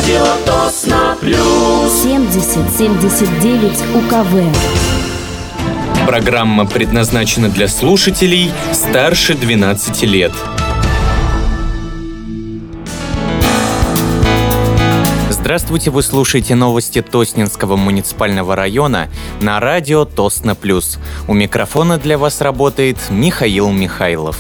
Радио Тосно Плюс. 70-79 УКВ. Программа предназначена для слушателей старше 12 лет. Здравствуйте, вы слушаете новости Тоснинского муниципального района на радио Тосно Плюс. У микрофона для вас работает Михаил Михайлов.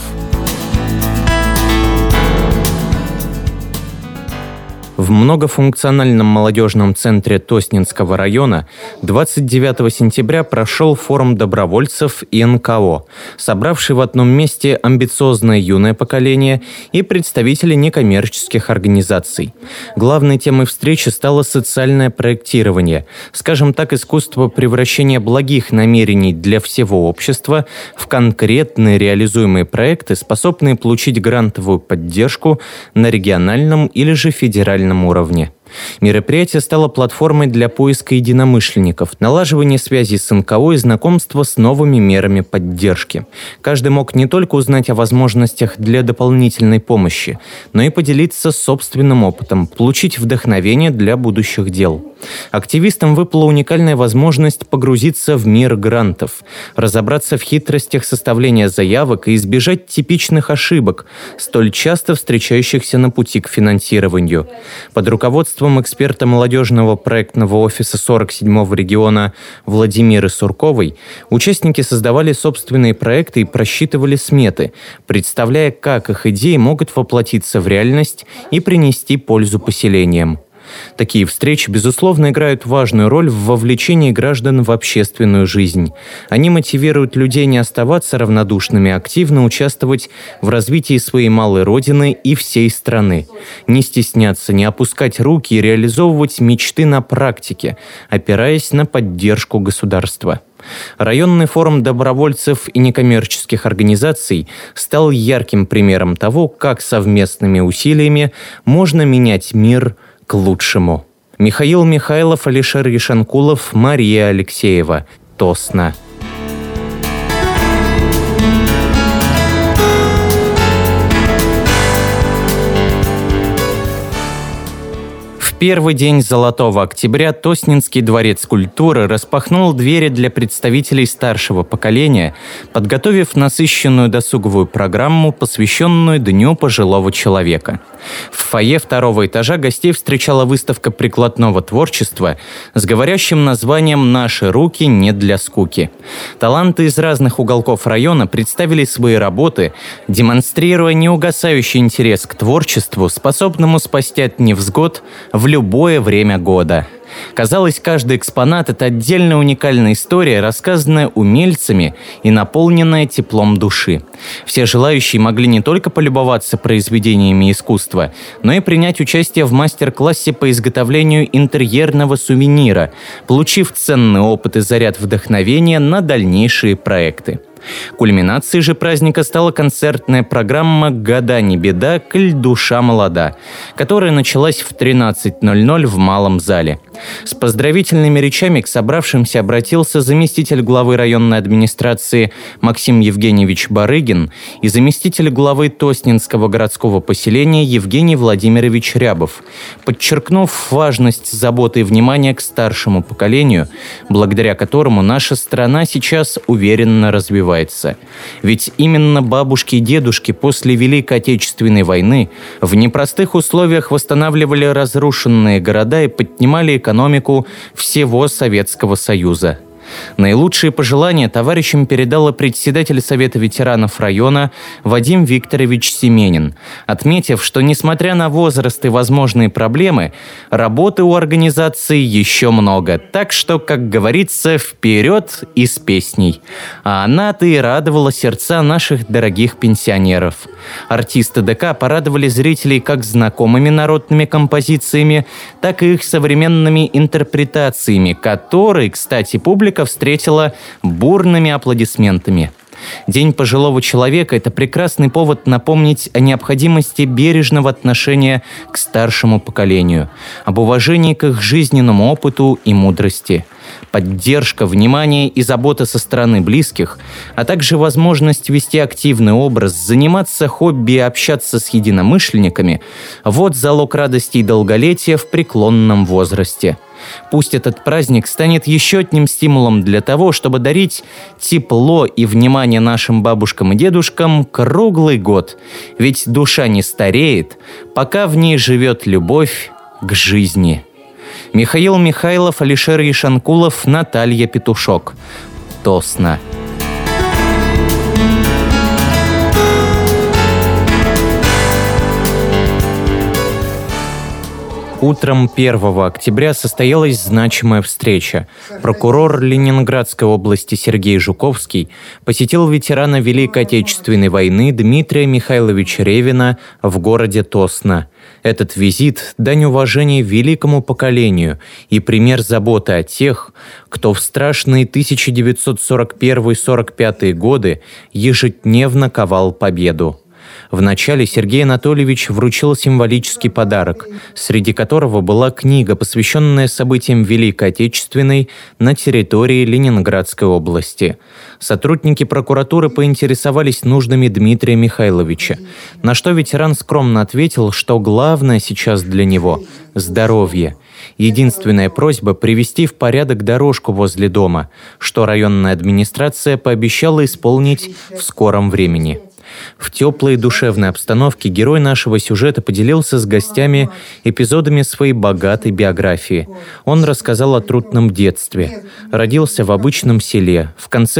В многофункциональном молодежном центре Тоснинского района 29 сентября прошел форум добровольцев и НКО, собравший в одном месте амбициозное юное поколение и представители некоммерческих организаций. Главной темой встречи стало социальное проектирование, скажем так, искусство превращения благих намерений для всего общества в конкретные реализуемые проекты, способные получить грантовую поддержку на региональном или же федеральном уровне. Мероприятие стало платформой для поиска единомышленников, налаживания связей с НКО и знакомства с новыми мерами поддержки. Каждый мог не только узнать о возможностях для дополнительной помощи, но и поделиться собственным опытом, получить вдохновение для будущих дел. Активистам выпала уникальная возможность погрузиться в мир грантов, разобраться в хитростях составления заявок и избежать типичных ошибок, столь часто встречающихся на пути к финансированию. Под руководством эксперта молодежного проектного офиса 47-го региона Владимиры Сурковой участники создавали собственные проекты и просчитывали сметы, представляя, как их идеи могут воплотиться в реальность и принести пользу поселениям. Такие встречи, безусловно, играют важную роль в вовлечении граждан в общественную жизнь. Они мотивируют людей не оставаться равнодушными, а активно участвовать в развитии своей малой родины и всей страны. Не стесняться, не опускать руки и реализовывать мечты на практике, опираясь на поддержку государства. Районный форум добровольцев и некоммерческих организаций стал ярким примером того, как совместными усилиями можно менять мир к лучшему. Михаил Михайлов, Алишер Ешанкулов, Мария Алексеева. Тосно. В первый день Золотого октября Тоснинский дворец культуры распахнул двери для представителей старшего поколения, подготовив насыщенную досуговую программу, посвященную Дню пожилого человека. В фойе второго этажа гостей встречала выставка прикладного творчества с говорящим названием «Наши руки не для скуки». Таланты из разных уголков района представили свои работы, демонстрируя неугасающий интерес к творчеству, способному спасти от невзгод в любое время года. Казалось, каждый экспонат – это отдельная уникальная история, рассказанная умельцами и наполненная теплом души. Все желающие могли не только полюбоваться произведениями искусства, но и принять участие в мастер-классе по изготовлению интерьерного сувенира, получив ценный опыт и заряд вдохновения на дальнейшие проекты. Кульминацией же праздника стала концертная программа «Года не беда, коль душа молода», которая началась в 13:00 в Малом зале. С поздравительными речами к собравшимся обратился заместитель главы районной администрации Максим Евгеньевич Барыгин и заместитель главы Тоснинского городского поселения Евгений Владимирович Рябов, подчеркнув важность заботы и внимания к старшему поколению, благодаря которому наша страна сейчас уверенно развивается. Ведь именно бабушки и дедушки после Великой Отечественной войны в непростых условиях восстанавливали разрушенные города и поднимали экономику всего Советского Союза. Наилучшие пожелания товарищам передал председатель Совета ветеранов района Вадим Викторович Семенин, отметив, что, несмотря на возраст и возможные проблемы, работы у организации еще много. Так что, как говорится, вперед и с песней. А она-то и радовала сердца наших дорогих пенсионеров. Артисты ДК порадовали зрителей как знакомыми народными композициями, так и их современными интерпретациями, которые, кстати, публика встретила бурными аплодисментами. День пожилого человека – это прекрасный повод напомнить о необходимости бережного отношения к старшему поколению, об уважении к их жизненному опыту и мудрости. поддержка, внимание и забота со стороны близких, а также возможность вести активный образ, заниматься хобби и общаться с единомышленниками – вот залог радости и долголетия в преклонном возрасте. Пусть этот праздник станет еще одним стимулом для того, чтобы дарить тепло и внимание нашим бабушкам и дедушкам круглый год. Ведь душа не стареет, пока в ней живет любовь к жизни. Михаил Михайлов, Алишер Ишанкулов, Наталья Петушок. Тосно. Утром 1 октября состоялась значимая встреча. Прокурор Ленинградской области Сергей Жуковский посетил ветерана Великой Отечественной войны Дмитрия Михайловича Ревина в городе Тосно. Этот визит – дань уважения великому поколению и пример заботы о тех, кто в страшные 1941-45 годы ежедневно ковал победу. Вначале Сергей Анатольевич вручил символический подарок, среди которого была книга, посвященная событиям Великой Отечественной на территории Ленинградской области. Сотрудники прокуратуры поинтересовались нуждами Дмитрия Михайловича, на что ветеран скромно ответил, что главное сейчас для него – здоровье. Единственная просьба – привести в порядок дорожку возле дома, что районная администрация пообещала исполнить в скором времени. В теплой и душевной обстановке герой нашего сюжета поделился с гостями эпизодами своей богатой биографии. Он рассказал о трудном детстве. Родился в обычном селе. В конце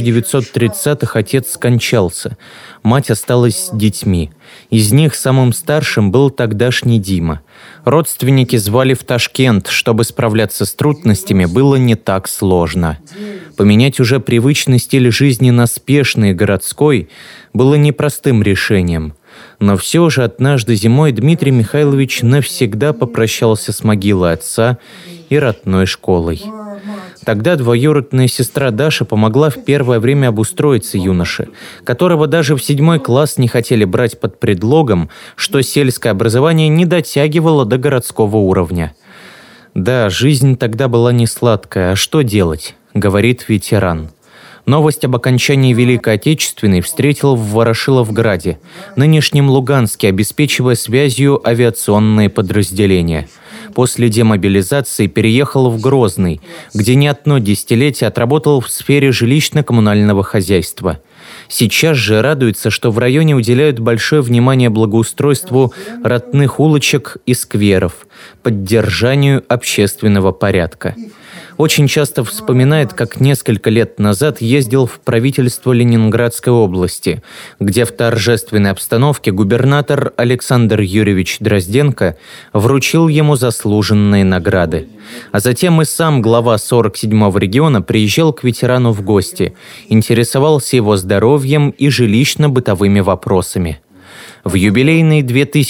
1930-х отец скончался. Мать осталась с детьми. Из них самым старшим был тогдашний Дима. Родственники звали в Ташкент, чтобы справляться с трудностями было не так сложно. Поменять уже привычный стиль жизни на спешный городской было непростым решением. Но все же однажды зимой Дмитрий Михайлович навсегда попрощался с могилой отца и родной школой. Тогда двоюродная сестра Даша помогла в первое время обустроиться юноше, которого даже в 7 класс не хотели брать под предлогом, что сельское образование не дотягивало до городского уровня. «Да, жизнь тогда была не сладкая, а что делать?» — говорит ветеран. Новость об окончании Великой Отечественной встретил в Ворошиловграде, нынешнем Луганске, обеспечивая связью авиационные подразделения. После демобилизации переехал в Грозный, где не одно десятилетие отработал в сфере жилищно-коммунального хозяйства. Сейчас же радуется, что в районе уделяют большое внимание благоустройству родных улочек и скверов, поддержанию общественного порядка. Очень часто вспоминает, как несколько лет назад ездил в правительство Ленинградской области, где в торжественной обстановке губернатор Александр Юрьевич Дрозденко вручил ему заслуженные награды. А затем и сам глава 47-го региона приезжал к ветерану в гости, интересовался его здоровьем и жилищно-бытовыми вопросами. В юбилейный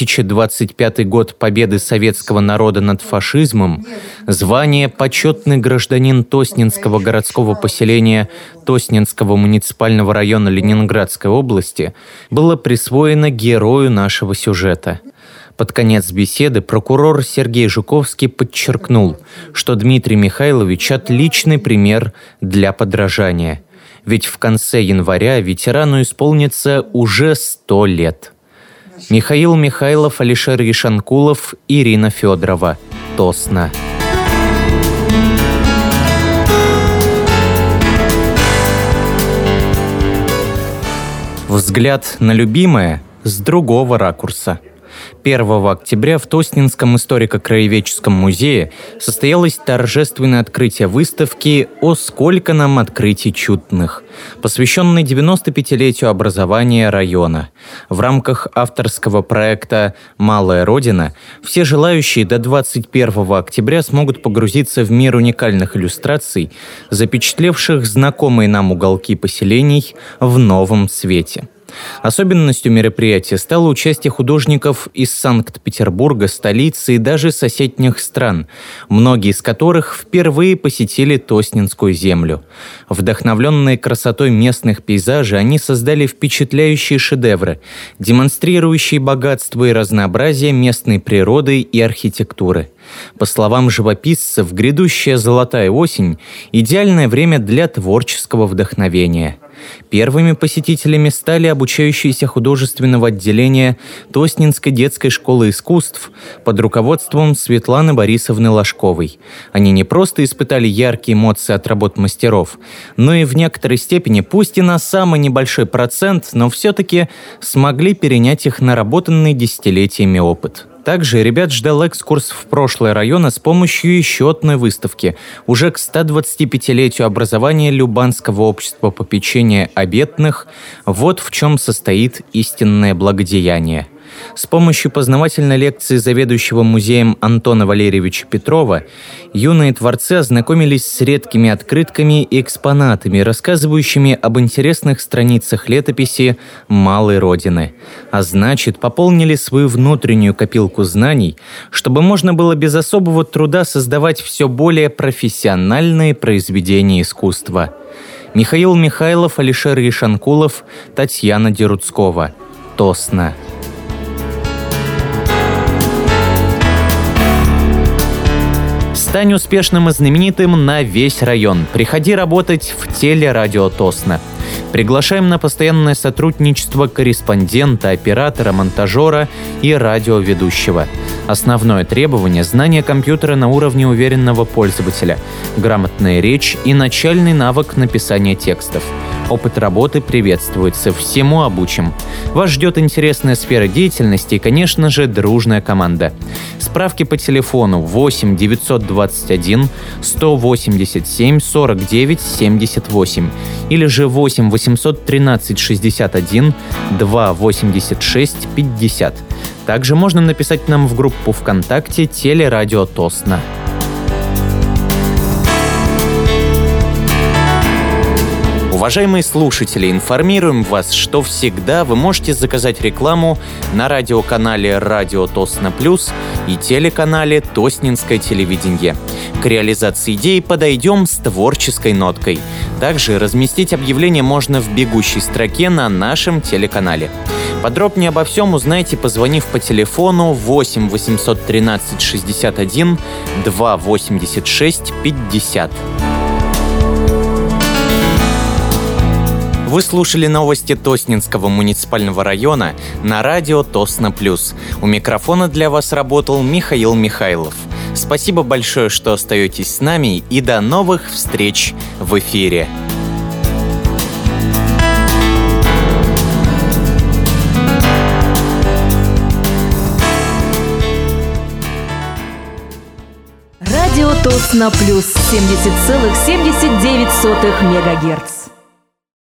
2025 год победы советского народа над фашизмом звание «Почетный гражданин Тоснинского городского поселения Тоснинского муниципального района Ленинградской области» было присвоено герою нашего сюжета. Под конец беседы прокурор Сергей Жуковский подчеркнул, что Дмитрий Михайлович – отличный пример для подражания. Ведь в конце января ветерану исполнится уже 100 лет. Михаил Михайлов, Алишер Ишанкулов, Ирина Федорова. Тосно. Взгляд на любимое с другого ракурса. 1 октября в Тоснинском историко-краеведческом музее состоялось торжественное открытие выставки «О, сколько нам открытий чудных», посвященной 95-летию образования района. В рамках авторского проекта «Малая Родина» все желающие до 21 октября смогут погрузиться в мир уникальных иллюстраций, запечатлевших знакомые нам уголки поселений в новом свете. Особенностью мероприятия стало участие художников из Санкт-Петербурга, столицы и даже соседних стран, многие из которых впервые посетили Тоснинскую землю. Вдохновленные красотой местных пейзажей, они создали впечатляющие шедевры, демонстрирующие богатство и разнообразие местной природы и архитектуры. По словам живописцев, грядущая золотая осень – идеальное время для творческого вдохновения. Первыми посетителями стали обучающиеся художественного отделения Тоснинской детской школы искусств под руководством Светланы Борисовны Ложковой. Они не просто испытали яркие эмоции от работ мастеров, но и в некоторой степени, пусть и на самый небольшой процент, но все-таки смогли перенять их наработанный десятилетиями опыт. Также ребят ждал экскурс в прошлое района с помощью еще одной выставки, уже к 125-летию образования Любанского общества попечения о бедных. Вот в чем состоит истинное благодеяние. С помощью познавательной лекции заведующего музеем Антона Валерьевича Петрова юные творцы ознакомились с редкими открытками и экспонатами, рассказывающими об интересных страницах летописи малой родины. А значит, пополнили свою внутреннюю копилку знаний, чтобы можно было без особого труда создавать все более профессиональные произведения искусства. Михаил Михайлов, Алишер Ишанкулов, Татьяна Деруцкова. Тосно. Стань успешным и знаменитым на весь район. Приходи работать в телерадио Тосно. Приглашаем на постоянное сотрудничество корреспондента, оператора, монтажера и радиоведущего. Основное требование – знание компьютера на уровне уверенного пользователя, грамотная речь и начальный навык написания текстов. Опыт работы приветствуется, всему обучим. Вас ждет интересная сфера деятельности и, конечно же, дружная команда. Справки по телефону 8 921 187 49 78 или же 8 813 61 2 86 50. Также можно написать нам в группу ВКонтакте «Телерадио Тосно». Уважаемые слушатели, информируем вас, что всегда вы можете заказать рекламу на радиоканале «Радио Тосно Плюс» и телеканале «Тоснинское телевидение». К реализации идеи подойдем с творческой ноткой. Также разместить объявление можно в бегущей строке на нашем телеканале. Подробнее обо всем узнайте, позвонив по телефону 8 813 61 2 86 50. Вы слушали новости Тоснинского муниципального района на радио Тосно Плюс. У микрофона для вас работал Михаил Михайлов. Спасибо большое, что остаетесь с нами, и до новых встреч в эфире. Радио Тосно Плюс 70,79 МГц.